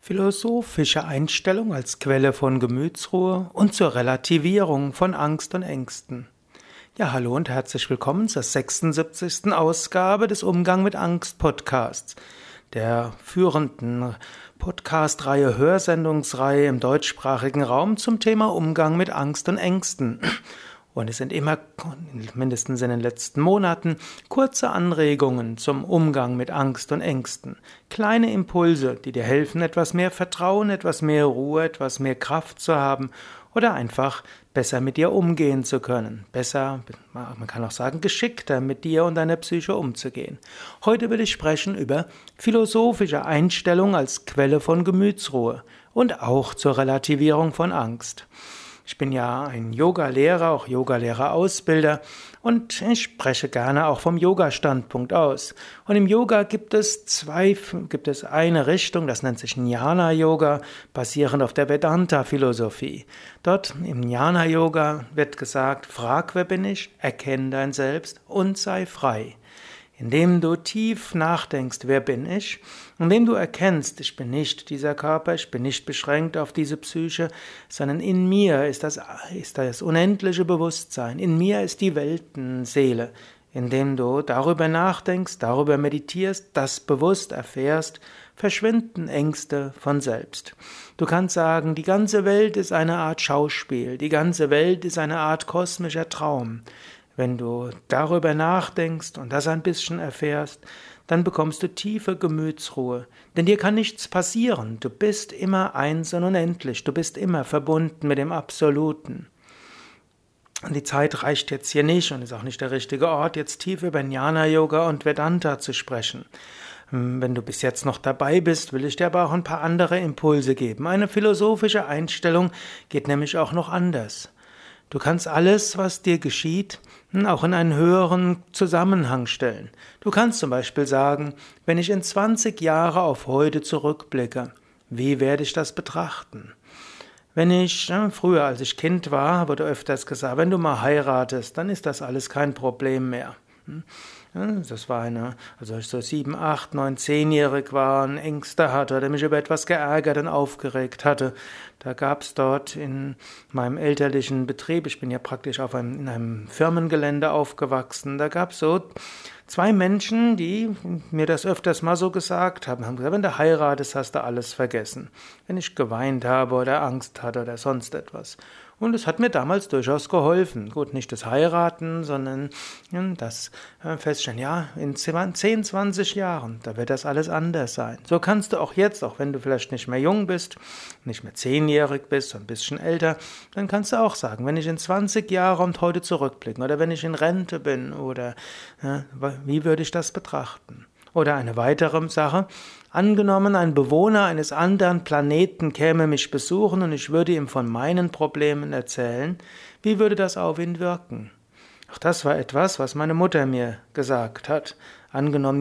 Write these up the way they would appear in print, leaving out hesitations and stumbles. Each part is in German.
Philosophische Einstellung als Quelle von Gemütsruhe und zur Relativierung von Angst und Ängsten. Ja, hallo und herzlich willkommen zur 76. Ausgabe des Umgang mit Angst Podcasts, der führenden Podcast-Reihe, Hörsendungsreihe im deutschsprachigen Raum zum Thema Umgang mit Angst und Ängsten. Und es sind immer, mindestens in den letzten Monaten, kurze Anregungen zum Umgang mit Angst und Ängsten. Kleine Impulse, die dir helfen, etwas mehr Vertrauen, etwas mehr Ruhe, etwas mehr Kraft zu haben oder einfach besser mit dir umgehen zu können. Besser, man kann auch sagen, geschickter mit dir und deiner Psyche umzugehen. Heute will ich sprechen über philosophische Einstellung als Quelle von Gemütsruhe und auch zur Relativierung von Angst. Ich bin ja ein Yoga-Lehrer, auch Yoga-Lehrer-Ausbilder und ich spreche gerne auch vom Yoga-Standpunkt aus. Und im Yoga gibt es eine Richtung, das nennt sich Jnana-Yoga, basierend auf der Vedanta-Philosophie. Dort im Jnana-Yoga wird gesagt, frag, wer bin ich, erkenne dein Selbst und sei frei. Indem du tief nachdenkst, wer bin ich, indem du erkennst, ich bin nicht dieser Körper, ich bin nicht beschränkt auf diese Psyche, sondern in mir ist das unendliche Bewusstsein, in mir ist die Weltenseele. Indem du darüber nachdenkst, darüber meditierst, das bewusst erfährst, verschwinden Ängste von selbst. Du kannst sagen, die ganze Welt ist eine Art Schauspiel, die ganze Welt ist eine Art kosmischer Traum. Wenn du darüber nachdenkst und das ein bisschen erfährst, dann bekommst du tiefe Gemütsruhe. Denn dir kann nichts passieren. Du bist immer eins und unendlich. Du bist immer verbunden mit dem Absoluten. Und die Zeit reicht jetzt hier nicht und ist auch nicht der richtige Ort, jetzt tief über Jnana-Yoga und Vedanta zu sprechen. Wenn du bis jetzt noch dabei bist, will ich dir aber auch ein paar andere Impulse geben. Eine philosophische Einstellung geht nämlich auch noch anders. Du kannst alles, was dir geschieht, auch in einen höheren Zusammenhang stellen. Du kannst zum Beispiel sagen, wenn ich in 20 Jahre auf heute zurückblicke, wie werde ich das betrachten? Wenn ich, früher als ich Kind war, wurde öfters gesagt, wenn du mal heiratest, dann ist das alles kein Problem mehr. Das war als ich so 7, 8, 9, 10-jährig war und Ängste hatte oder mich über etwas geärgert und aufgeregt hatte. Da gab es dort in meinem elterlichen Betrieb, ich bin ja praktisch in einem Firmengelände aufgewachsen, da gab es so zwei Menschen, die mir das öfters mal so gesagt haben gesagt, wenn du heiratest, hast du alles vergessen. Wenn ich geweint habe oder Angst hatte oder sonst etwas. Und es hat mir damals durchaus geholfen. Gut, nicht das Heiraten, sondern das Feststellen, ja, in 10, 20 Jahren, da wird das alles anders sein. So kannst du auch jetzt, auch wenn du vielleicht nicht mehr jung bist, nicht mehr 10-jährig bist, so ein bisschen älter, dann kannst du auch sagen, wenn ich in 20 Jahren und heute zurückblicken oder wenn ich in Rente bin oder wie würde ich das betrachten? Oder eine weitere Sache, angenommen, ein Bewohner eines anderen Planeten käme mich besuchen und ich würde ihm von meinen Problemen erzählen, wie würde das auf ihn wirken? Auch das war etwas, was meine Mutter mir gesagt hat. Angenommen,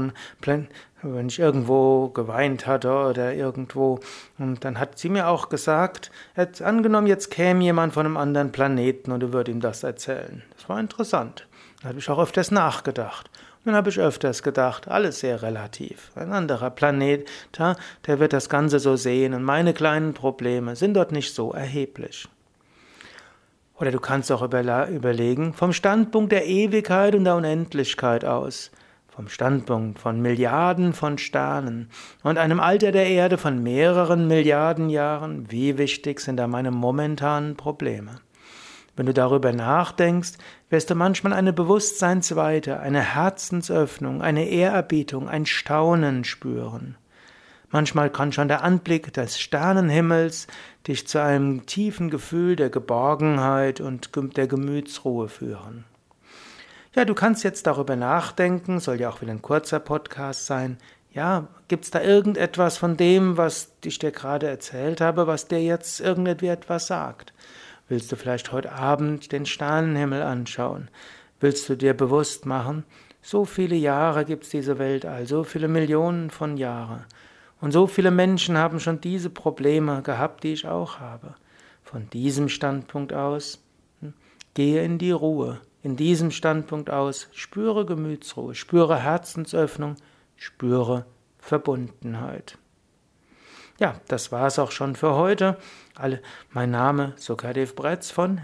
wenn ich irgendwo geweint hatte oder irgendwo, und dann hat sie mir auch gesagt, angenommen, jetzt käme jemand von einem anderen Planeten und du würdest ihm das erzählen. Das war interessant. Da habe ich auch öfters nachgedacht. Dann habe ich öfters gedacht, alles sehr relativ. Ein anderer Planet, der wird das Ganze so sehen und meine kleinen Probleme sind dort nicht so erheblich. Oder du kannst auch überlegen, vom Standpunkt der Ewigkeit und der Unendlichkeit aus, vom Standpunkt von Milliarden von Sternen und einem Alter der Erde von mehreren Milliarden Jahren, wie wichtig sind da meine momentanen Probleme? Wenn du darüber nachdenkst, wirst du manchmal eine Bewusstseinsweite, eine Herzensöffnung, eine Ehrerbietung, ein Staunen spüren. Manchmal kann schon der Anblick des Sternenhimmels dich zu einem tiefen Gefühl der Geborgenheit und der Gemütsruhe führen. Ja, du kannst jetzt darüber nachdenken, soll ja auch wieder ein kurzer Podcast sein. Ja, gibt's da irgendetwas von dem, was ich dir gerade erzählt habe, was dir jetzt etwas sagt? Willst du vielleicht heute Abend den Sternenhimmel anschauen? Willst du dir bewusst machen, so viele Jahre gibt's diese Welt, so viele Millionen von Jahren. Und so viele Menschen haben schon diese Probleme gehabt, die ich auch habe. Von diesem Standpunkt aus, gehe in die Ruhe. In diesem Standpunkt aus, spüre Gemütsruhe, spüre Herzensöffnung, spüre Verbundenheit. Ja, das war es auch schon für heute. Mein Name Sukadev Bretz von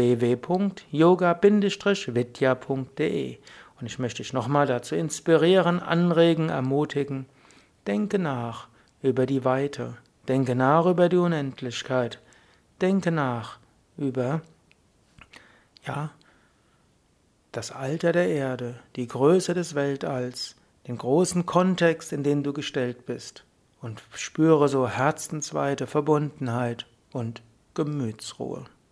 www.yoga-vidya.de und ich möchte dich nochmal dazu inspirieren, anregen, ermutigen. Denke nach über die Weite, denke nach über die Unendlichkeit, denke nach über, ja, das Alter der Erde, die Größe des Weltalls, den großen Kontext, in den du gestellt bist, und spüre so herzensweite Verbundenheit und Gemütsruhe.